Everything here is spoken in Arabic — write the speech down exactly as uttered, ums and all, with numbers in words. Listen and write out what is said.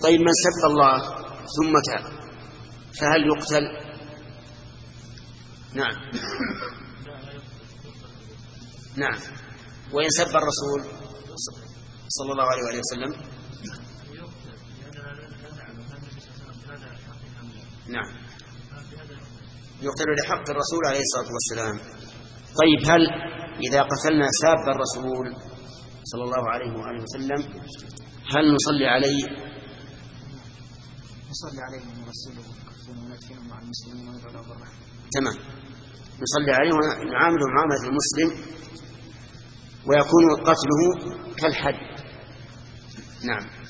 طيب من سب الله ثم تاب فهل يقتل؟ نعم نعم. وإن سب الرسول صلى الله عليه وسلم نعم يقتل لحق الرسول عليه الصلاة والسلام. طيب هل إذا قتلنا ساب الرسول صلى الله عليه وآله وسلم هل نصلي عليه؟ نصلي عليه ونرسله ونكفنه مع المسلمين وندعو له. تمام نصلي عليه ونعامله معاملة المسلم ويكون قتله كالحد. نعم.